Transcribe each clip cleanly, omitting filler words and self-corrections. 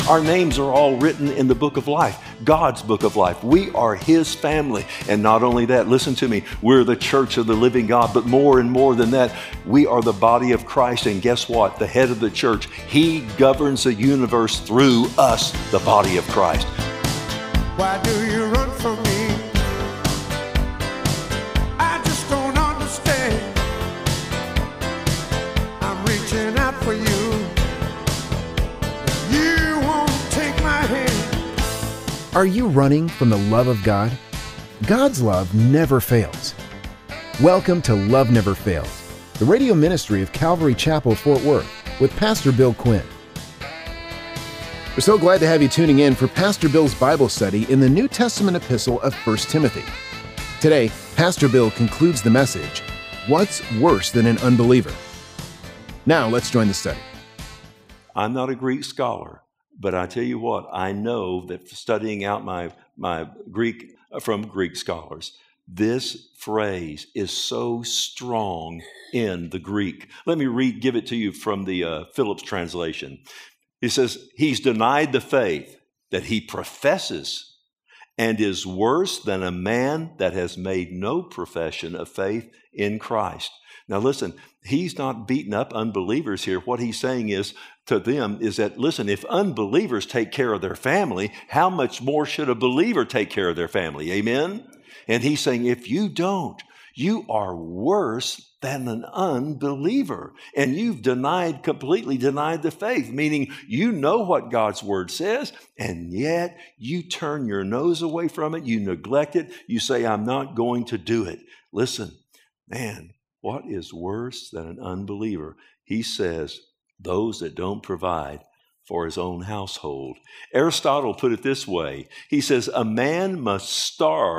Our names are all written in the book of life, God's book of life. We are His family. And not only that, listen to me, we're the church of the living God, but more and more than that, we are the body of Christ. And guess what? The head of the church, He governs the universe through us, the body of Christ. Why do you run from me? I just don't understand. I'm reaching out for you. You won't take my hand. Are you running from the love of God? God's love never fails. Welcome to Love Never Fails, the radio ministry of Calvary Chapel, Fort Worth, with Pastor Bill Quinn. We're so glad to have you tuning in for Pastor Bill's Bible study in the New Testament epistle of 1 Timothy. Today, Pastor Bill concludes the message, What's Worse Than an Unbeliever? Now, let's join the study. I'm not a Greek scholar, but I tell you what, I know that studying out my Greek from Greek scholars, this phrase is so strong in the Greek. Let me give it to you from the Phillips translation. He says, he's denied the faith that he professes and is worse than a man that has made no profession of faith in Christ. Now listen, he's not beating up unbelievers here. What he's saying is to them is that, listen, if unbelievers take care of their family, how much more should a believer take care of their family? Amen? And he's saying, if you don't, you are worse than an unbeliever. And you've completely denied the faith, meaning you know what God's word says, and yet you turn your nose away from it, you neglect it, you say, I'm not going to do it. Listen, man, what is worse than an unbeliever? He says, those that don't provide for his own household. Aristotle put it this way. He says, a man must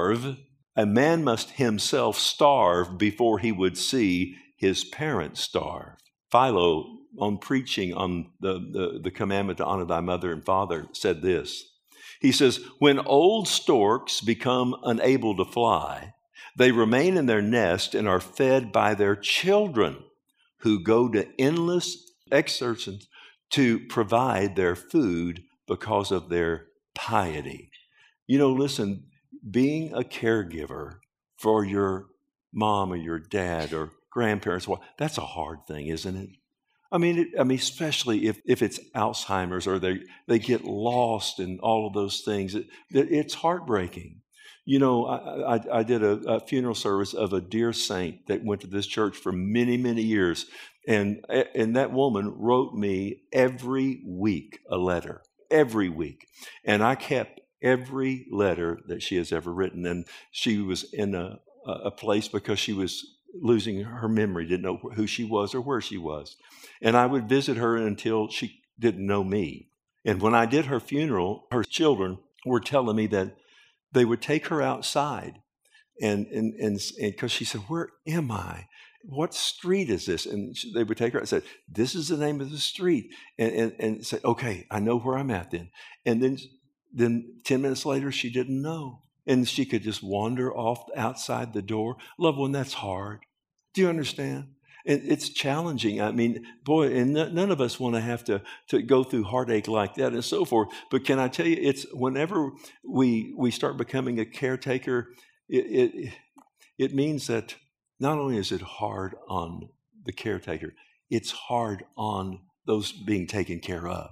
himself starve before he would see his parents starve. Philo, on preaching on the commandment to honor thy mother and father, said this. He says, when old storks become unable to fly, they remain in their nest and are fed by their children, who go to endless exertions to provide their food because of their piety. You know, listen, being a caregiver for your mom or your dad or grandparents, well, that's a hard thing, isn't it? I mean, especially if it's Alzheimer's or they get lost in all of those things, it's heartbreaking. You know, I did a funeral service of a dear saint that went to this church for many, many years. And that woman wrote me every week a letter, every week. And I kept every letter that she has ever written. And she was in a place because she was losing her memory, didn't know who she was or where she was. And I would visit her until she didn't know me. And when I did her funeral, her children were telling me that they would take her outside and because she said, where am I? What street is this? And they would take her and said, this is the name of the street. And say, okay, I know where I'm at then. And then 10 minutes later, she didn't know. And she could just wander off outside the door. Loved one, that's hard. Do you understand? It's challenging. I mean, boy, and none of us want to have to go through heartache like that and so forth. But can I tell you, it's whenever we start becoming a caretaker, it means that not only is it hard on the caretaker, it's hard on those being taken care of.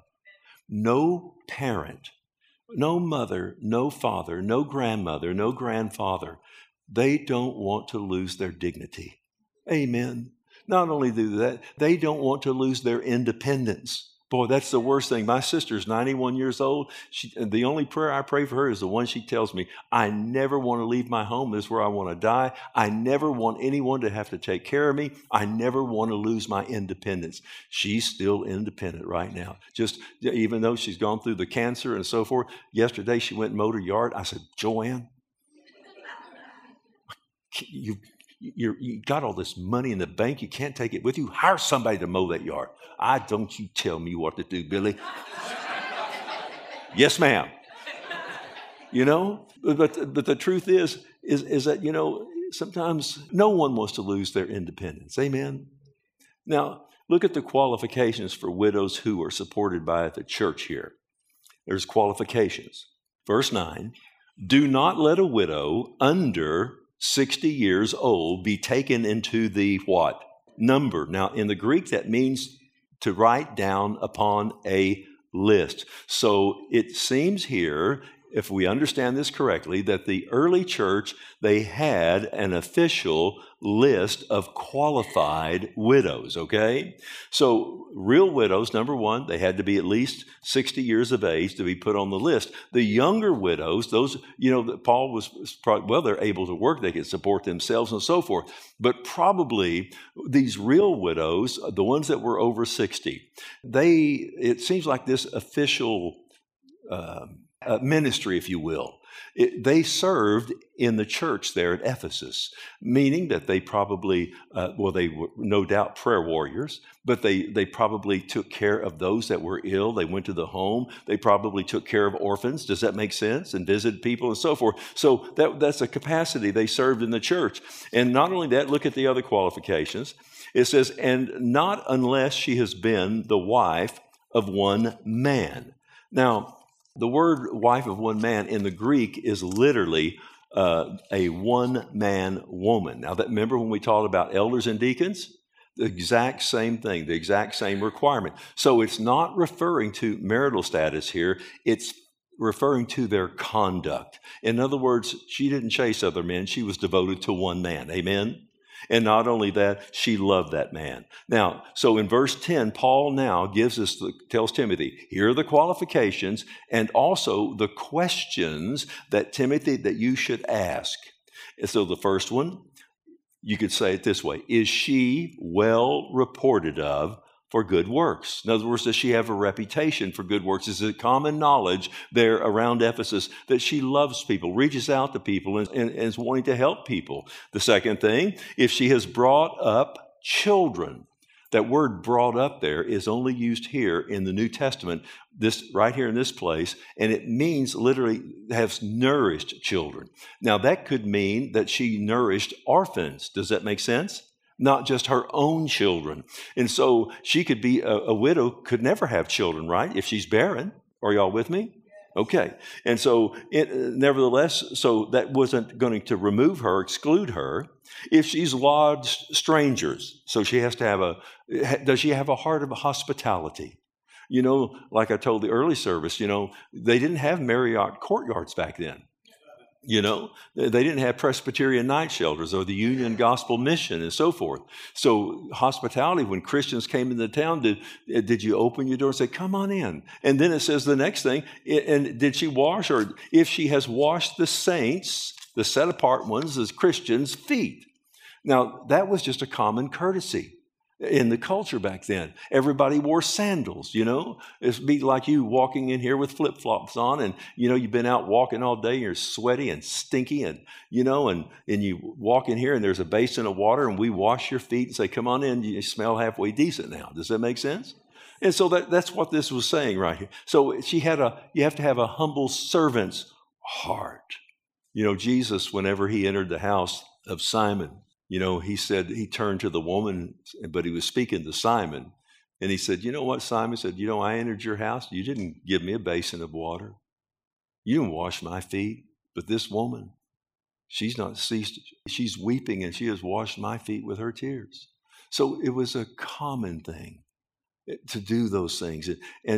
No parent, no mother, no father, no grandmother, no grandfather, they don't want to lose their dignity. Amen. Not only do that, they don't want to lose their independence. Boy, that's the worst thing. My sister's 91 years old. The only prayer I pray for her is the one she tells me. I never want to leave my home. This is where I want to die. I never want anyone to have to take care of me. I never want to lose my independence. She's still independent right now. Just even though she's gone through the cancer and so forth. Yesterday she went and mowed her yard. I said, Joanne, you got all this money in the bank. You can't take it with you. Hire somebody to mow that yard. Don't you tell me what to do, Billy. Yes, ma'am. You know, but the truth is that, you know, sometimes no one wants to lose their independence. Amen. Now, look at the qualifications for widows who are supported by the church here. There's qualifications. Verse 9, do not let a widow under 60 years old be taken into the what? Number. Now, in the Greek, that means to write down upon a list. So it seems here, if we understand this correctly, that the early church, they had an official list of qualified widows, okay? So real widows, number one, they had to be at least 60 years of age to be put on the list. The younger widows, those, that Paul was probably, well, they're able to work, they can support themselves and so forth. But probably these real widows, the ones that were over 60, it seems like this official ministry, if you will, they served in the church there at Ephesus, meaning that they probably, they were no doubt prayer warriors, but they probably took care of those that were ill. They went to the home. They probably took care of orphans. Does that make sense? And visited people and so forth. So that's a capacity they served in the church. And not only that, look at the other qualifications. It says, and not unless she has been the wife of one man. Now, the word wife of one man in the Greek is literally a one-man woman. Now, remember when we talked about elders and deacons? The exact same thing, the exact same requirement. So it's not referring to marital status here. It's referring to their conduct. In other words, she didn't chase other men. She was devoted to one man. Amen? And not only that, she loved that man. Now, so in verse 10, Paul now tells Timothy, here are the qualifications and also the questions that Timothy, that you should ask. And so the first one, you could say it this way, is she well reported of for good works? In other words, does she have a reputation for good works? Is it common knowledge there around Ephesus that she loves people, reaches out to people, and is wanting to help people? The second thing, if she has brought up children. That word brought up there is only used here in the New Testament, this right here in this place, and it means literally has nourished children. Now, that could mean that she nourished orphans. Does that make sense? Not just her own children. And so she could be a widow, could never have children, right? If she's barren. Are y'all with me? Okay. And so nevertheless, so that wasn't going to remove her, exclude her. If she's lodged strangers, so she has to does she have a heart of hospitality? Like I told the early service, they didn't have Marriott courtyards back then. They didn't have Presbyterian night shelters or the Union Gospel Mission and so forth. So hospitality, when Christians came into town, did you open your door and say, come on in? And then it says the next thing, and did she wash, or if she has washed the saints, the set apart ones, as Christians' feet. Now, that was just a common courtesy in the culture back then. Everybody wore sandals, It'd be like you walking in here with flip-flops on, and, you've been out walking all day, and you're sweaty and stinky, and, and you walk in here, and there's a basin of water, and we wash your feet and say, come on in, you smell halfway decent now. Does that make sense? And so that's what this was saying right here. So you have to have a humble servant's heart. Jesus, whenever he entered the house of Simon, he said, he turned to the woman, but he was speaking to Simon. And he said, you know what, Simon said, I entered your house. You didn't give me a basin of water. You didn't wash my feet. But this woman, she's not ceased. She's weeping, and she has washed my feet with her tears. So it was a common thing to do those things,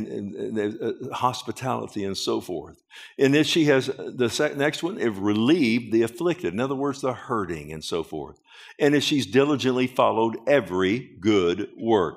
and hospitality and so forth. And then she has the next one, if relieved the afflicted. In other words, the hurting and so forth. And if she's diligently followed every good work.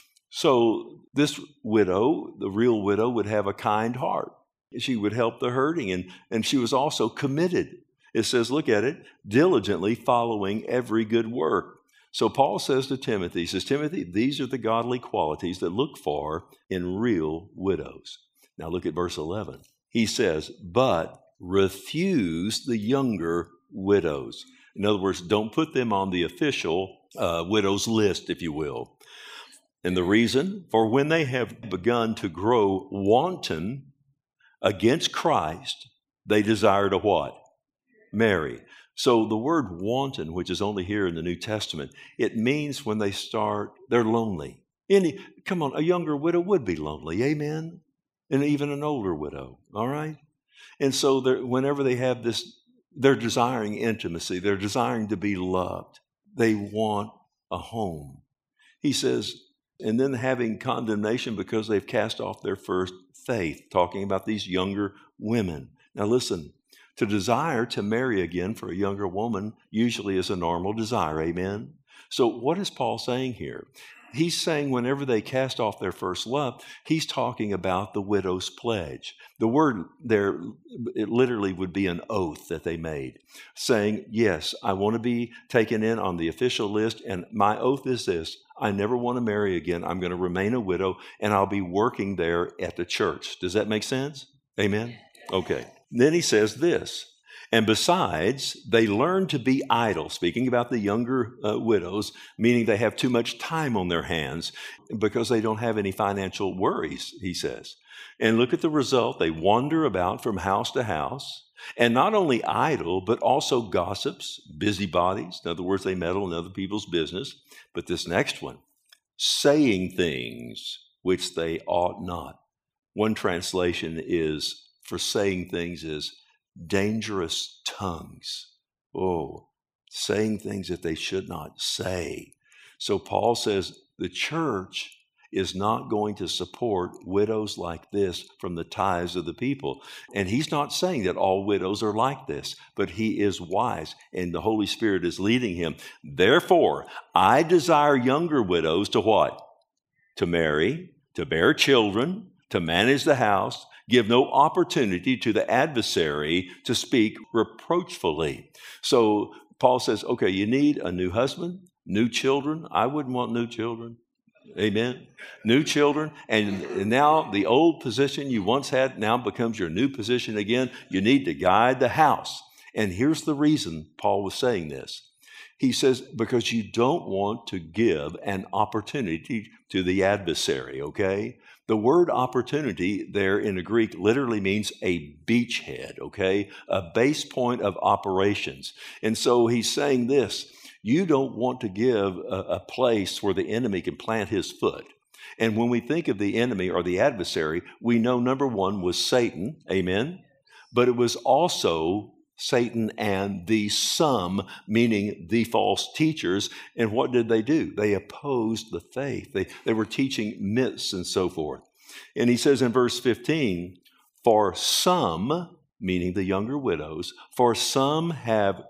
So this widow, the real widow, would have a kind heart. She would help the hurting, and she was also committed. It says, look at it, diligently following every good work. So Paul says to Timothy, Timothy, these are the godly qualities that look for in real widows. Now look at verse 11. He says, but refuse the younger widows. In other words, don't put them on the official widows list, if you will. And the reason, for when they have begun to grow wanton against Christ, they desire to what? Marry. So the word wanton, which is only here in the New Testament, it means when they're lonely. Come on, a younger widow would be lonely, amen? and even an older widow, all right? And so whenever they have this, they're desiring intimacy. They're desiring to be loved. They want a home. He says, and then having condemnation because they've cast off their first faith, talking about these younger women. Now listen, to desire to marry again for a younger woman usually is a normal desire, amen? So what is Paul saying here? He's saying whenever they cast off their first love, he's talking about the widow's pledge. The word there, it literally would be an oath that they made, saying, yes, I want to be taken in on the official list, and my oath is this: I never want to marry again. I'm going to remain a widow, and I'll be working there at the church. Does that make sense? Amen? Okay. Then he says this, and besides, they learn to be idle, speaking about the younger widows, meaning they have too much time on their hands because they don't have any financial worries, he says. And look at the result. They wander about from house to house, and not only idle, but also gossips, busybodies. In other words, they meddle in other people's business. But this next one, saying things which they ought not. One translation is, for saying things, is dangerous tongues. Oh, saying things that they should not say. So Paul says the church is not going to support widows like this from the tithes of the people. And he's not saying that all widows are like this, but he is wise, and the Holy Spirit is leading him. Therefore, I desire younger widows to what? To marry, to bear children, to manage the house, give no opportunity to the adversary to speak reproachfully. So Paul says, okay, you need a new husband, new children. I wouldn't want new children. Amen. New children. And now the old position you once had now becomes your new position again. You need to guide the house. And here's the reason Paul was saying this. He says, because you don't want to give an opportunity to the adversary, okay? The word opportunity there in the Greek literally means a beachhead, okay? A base point of operations. And so he's saying this: you don't want to give a place where the enemy can plant his foot. And when we think of the enemy or the adversary, we know number one was Satan, amen? But it was also Satan and the some, meaning the false teachers. And what did they do? They opposed the faith. They were teaching myths and so forth. And he says in verse 15, for some, meaning the younger widows, for some have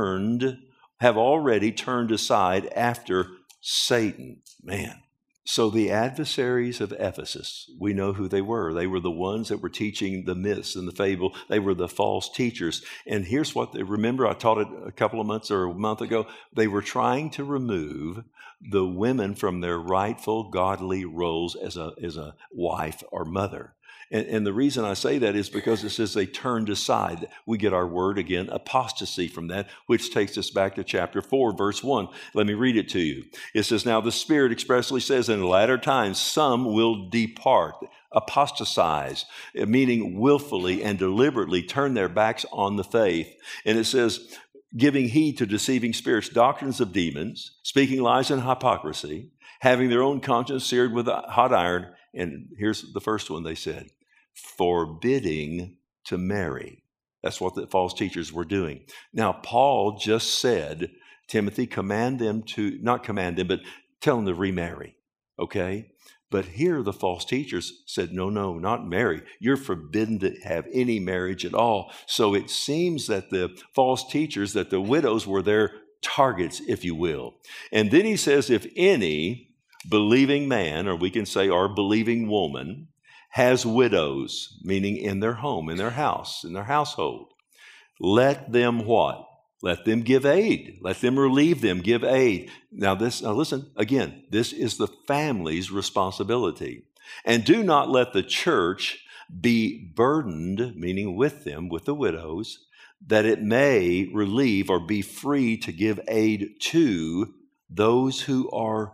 already turned aside after Satan. Man. So the adversaries of Ephesus, we know who they were. They were the ones that were teaching the myths and the fable. They were the false teachers. And here's what remember I taught it a couple of months or a month ago. They were trying to remove the women from their rightful godly roles as a wife or mother. And the reason I say that is because it says they turned aside. We get our word again, apostasy, from that, which takes us back to chapter 4, verse 1. Let me read it to you. It says, now the Spirit expressly says, in the latter times some will depart, apostatize, meaning willfully and deliberately turn their backs on the faith. And it says, giving heed to deceiving spirits, doctrines of demons, speaking lies and hypocrisy, having their own conscience seared with a hot iron. And here's the first one they said, forbidding to marry. That's what the false teachers were doing. Now, Paul just said, Timothy, not command them, but tell them to remarry, okay? But here the false teachers said, no, not marry. You're forbidden to have any marriage at all. So it seems that the false teachers, that the widows were their targets, if you will. And then he says, if any believing man, or we can say our believing woman, has widows, meaning in their home, in their house, in their household, let them what? Let them give aid. Let them relieve them, give aid. Now listen, again, this is the family's responsibility. And do not let the church be burdened, meaning with them, with the widows, that it may relieve or be free to give aid to those who are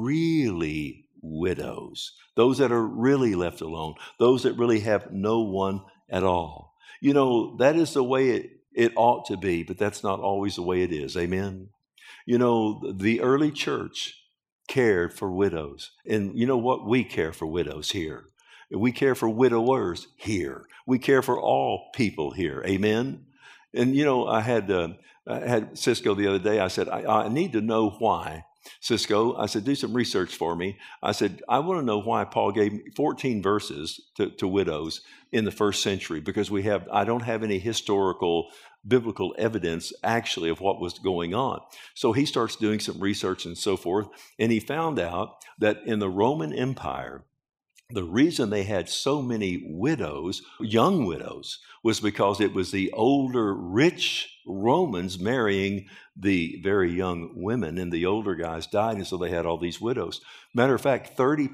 really widows, those that are really left alone, those that really have no one at all. You know, that is the way it ought to be, but that's not always the way it is. Amen. You know, the early church cared for widows. And you know what? We care for widows here. We care for widowers here. We care for all people here. Amen? And, I had Cisco the other day. I said, I need to know why. Cisco, I said, do some research for me. I said, I want to know why Paul gave 14 verses to widows in the first century, because I don't have any historical biblical evidence actually of what was going on. So he starts doing some research and so forth, and he found out that in the Roman Empire, the reason they had so many widows, young widows, was because it was the older, rich Romans marrying the very young women, and the older guys died, and so they had all these widows. Matter of fact,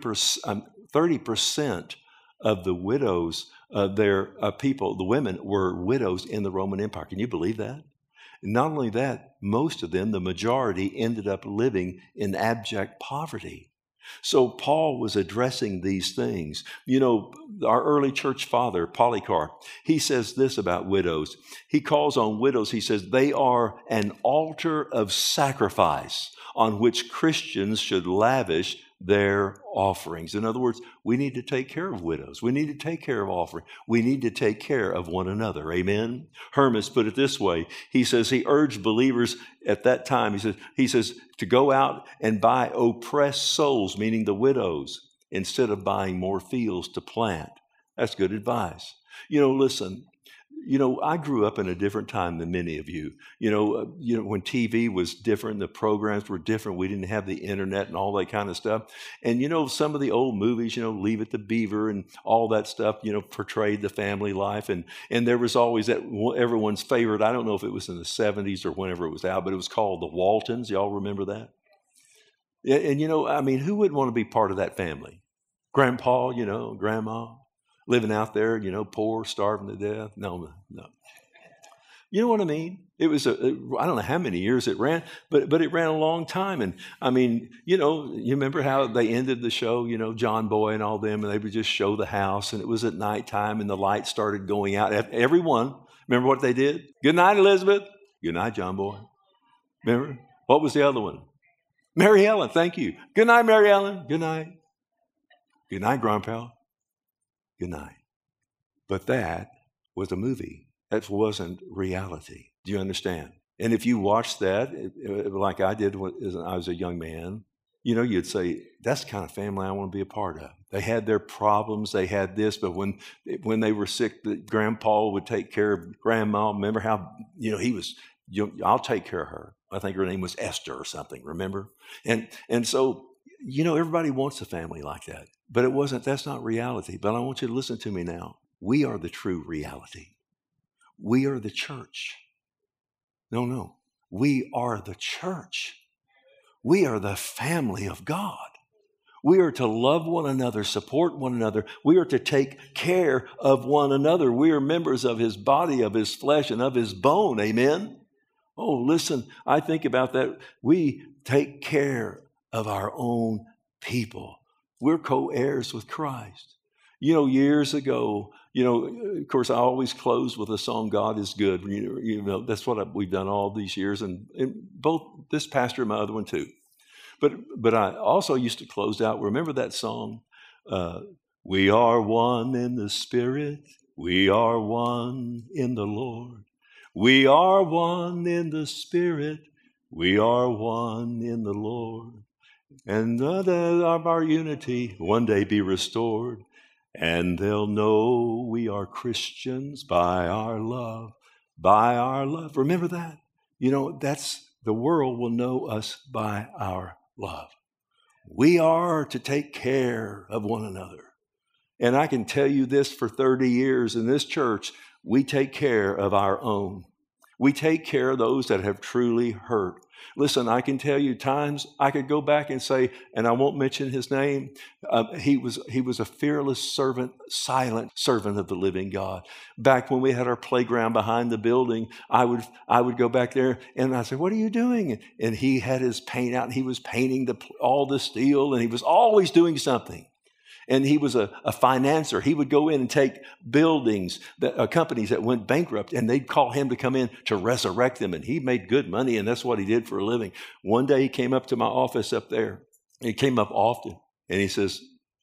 30% of the widows, the women were widows in the Roman Empire. Can you believe that? And not only that, most of them, the majority, ended up living in abject poverty. So Paul was addressing these things. Our early church father, Polycarp, he says this about widows. He calls on widows, he says, they are an altar of sacrifice on which Christians should lavish their offerings. In other words, we need to take care of widows. We need to take care of offerings. We need to take care of one another. Amen? Hermas put it this way. He says he urged believers at that time, he says to go out and buy oppressed souls, meaning the widows, instead of buying more fields to plant. That's good advice. Listen, I grew up in a different time than many of you. When TV was different, the programs were different. We didn't have the internet and all that kind of stuff. And, some of the old movies, Leave It to Beaver and all that stuff, portrayed the family life. And there was always that everyone's favorite. I don't know if it was in the 70s or whenever it was out, but it was called The Waltons. Y'all remember that? And, who wouldn't want to be part of that family? Grandpa, grandma. Living out there, poor, starving to death. No. You know what I mean? It was, I don't know how many years it ran, but it ran a long time. And you remember how they ended the show, John Boy and all them, and they would just show the house, and it was at nighttime, and the lights started going out. Everyone, remember what they did? Good night, Elizabeth. Good night, John Boy. Remember? What was the other one? Mary Ellen, thank you. Good night, Mary Ellen. Good night. Good night, Grandpa. Good night. But that was a movie. That wasn't reality. Do you understand? And if you watched that, like I did when I was a young man, you'd say, that's the kind of family I want to be a part of. They had their problems, they had this, but when they were sick, Grandpa would take care of Grandma. Remember how, he was, I'll take care of her. I think her name was Esther or something, remember? And so, everybody wants a family like that. But that's not reality. But I want you to listen to me now. We are the true reality. We are the church. No. We are the church. We are the family of God. We are to love one another, support one another. We are to take care of one another. We are members of his body, of his flesh, and of his bone. Amen? Oh, listen, I think about that. We take care of our own people. We're co-heirs with Christ. Years ago, of course, I always close with a song, God is Good. That's what we've done all these years, and both this pastor and my other one too. But I also used to close out, remember that song? We are one in the Spirit. We are one in the Lord. We are one in the Spirit. We are one in the Lord. And of our unity one day be restored, and they'll know we are Christians by our love, by our love. Remember that? That's the world will know us by our love. We are to take care of one another. And I can tell you this, for 30 years in this church, we take care of our own. We take care of those that have truly hurt. Listen, I can tell you times I could go back and say, and I won't mention his name, he was a fearless servant, silent servant of the living God. Back when we had our playground behind the building, I would go back there and I said, what are you doing? And he had his paint out and he was painting all the steel, and he was always doing something. And he was a financer. He would go in and take buildings, companies that went bankrupt, and they'd call him to come in to resurrect them. And he made good money, and that's what he did for a living. One day he came up to my office up there. He came up often, and he says,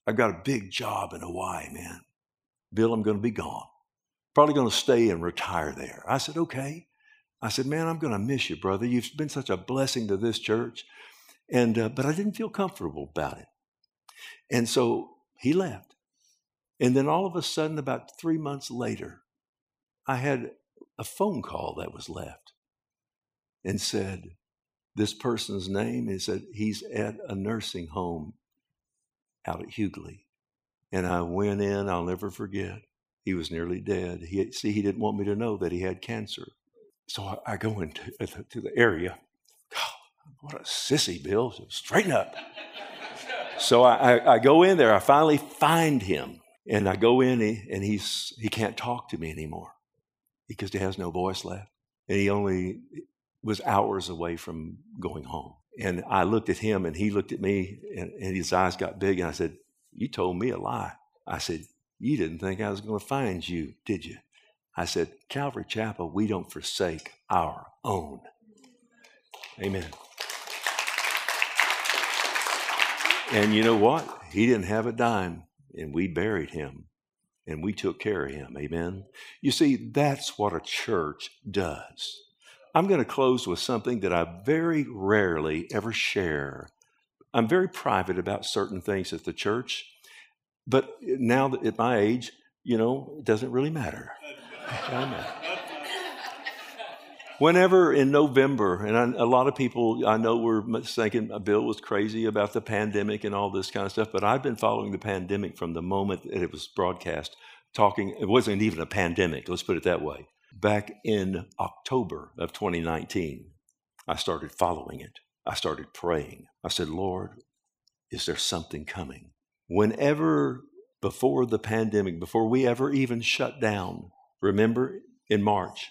I've got a big job in Hawaii, man. Bill, I'm going to be gone. Probably going to stay and retire there. I said, okay. I said, man, I'm going to miss you, brother. You've been such a blessing to this church. But I didn't feel comfortable about it. And so he left. And then all of a sudden, about 3 months later, I had a phone call that was left and said, this person's name, he said, he's at a nursing home out at Hughley. And I went in, I'll never forget. He was nearly dead. He didn't want me to know that he had cancer. So I go into the area. God, what a sissy, Bill. Straighten up. So I go in there. I finally find him. And I go in and he can't talk to me anymore because he has no voice left. And he only was hours away from going home. And I looked at him and he looked at me and his eyes got big. And I said, you told me a lie. I said, you didn't think I was going to find you, did you? I said, Calvary Chapel, we don't forsake our own. Amen. And you know what? He didn't have a dime, and we buried him, and we took care of him. Amen. You see, that's what a church does. I'm going to close with something that I very rarely ever share. I'm very private about certain things at the church, but now that at my age, it doesn't really matter. Whenever in November, and a lot of people I know were thinking Bill was crazy about the pandemic and all this kind of stuff, but I've been following the pandemic from the moment that it was broadcast, it wasn't even a pandemic, let's put it that way. Back in October of 2019, I started following it. I started praying. I said, Lord, is there something coming? Whenever, before the pandemic, before we ever even shut down, remember in March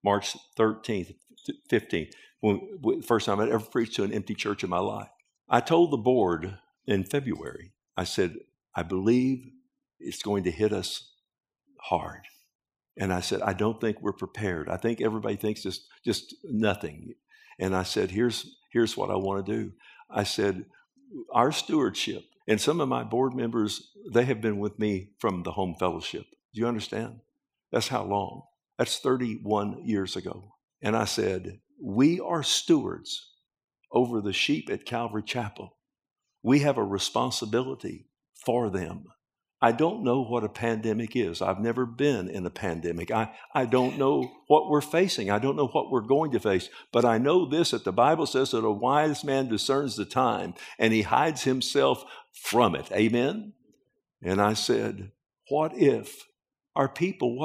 13th, 15th, first time I'd ever preached to an empty church in my life. I told the board in February, I said, I believe it's going to hit us hard. And I said, I don't think we're prepared. I think everybody thinks it's just nothing. And I said, here's what I want to do. I said, our stewardship, and some of my board members, they have been with me from the home fellowship. Do you understand? That's how long? That's 31 years ago. And I said, we are stewards over the sheep at Calvary Chapel. We have a responsibility for them. I don't know what a pandemic is. I've never been in a pandemic. I don't know what we're facing. I don't know what we're going to face. But I know this, that the Bible says that a wise man discerns the time and he hides himself from it. Amen? And I said, what if our people,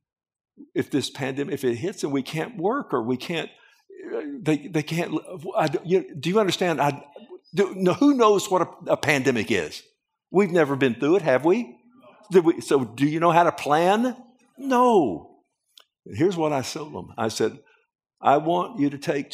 if this pandemic, if it hits and we can't work or we can't, they can't, do you understand? Who knows what a pandemic is? We've never been through it, have we? So do you know how to plan? No. And here's what I told them. I said, I want you to take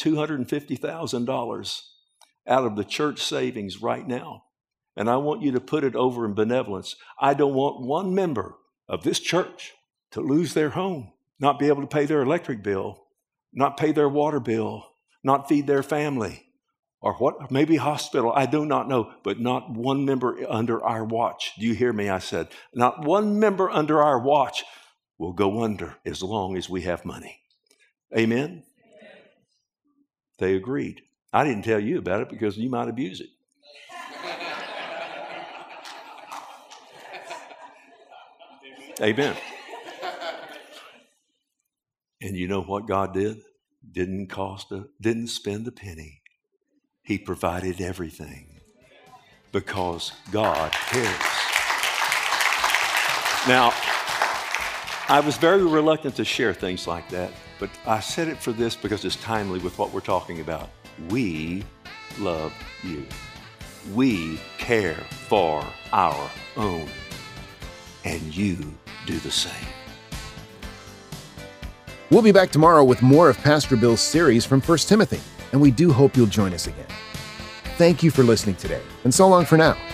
$250,000 out of the church savings right now, and I want you to put it over in benevolence. I don't want one member of this church to lose their home, not be able to pay their electric bill, not pay their water bill, not feed their family. Or what? Maybe hospital. I do not know. But not one member under our watch. Do you hear me? I said, not one member under our watch will go under as long as we have money. Amen? They agreed. I didn't tell you about it because you might abuse it. Amen. And you know what God did? Didn't spend a penny. He provided everything because God cares. Now, I was very reluctant to share things like that, but I said it for this because it's timely with what we're talking about. We love you. We care for our own, and you do the same. We'll be back tomorrow with more of Pastor Bill's series from 1 Timothy, and we do hope you'll join us again. Thank you for listening today, and so long for now.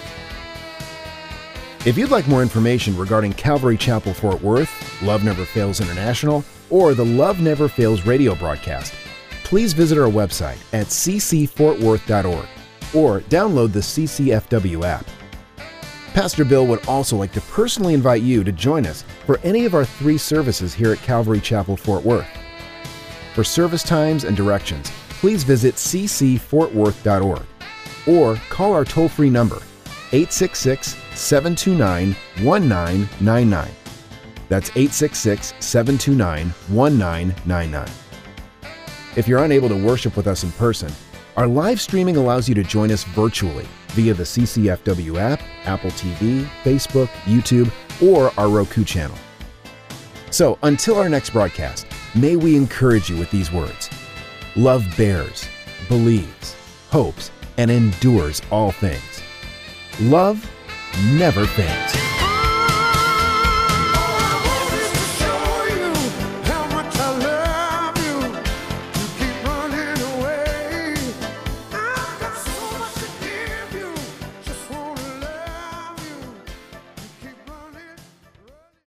If you'd like more information regarding Calvary Chapel Fort Worth, Love Never Fails International, or the Love Never Fails radio broadcast, please visit our website at ccfortworth.org or download the CCFW app. Pastor Bill would also like to personally invite you to join us for any of our 3 services here at Calvary Chapel, Fort Worth. For service times and directions, please visit ccfortworth.org or call our toll-free number, 866-729-1999. That's 866-729-1999. If you're unable to worship with us in person, our live streaming allows you to join us virtually via the CCFW app, Apple TV, Facebook, YouTube, or our Roku channel. So until our next broadcast, may we encourage you with these words. Love bears, believes, hopes, and endures all things. Love never fails.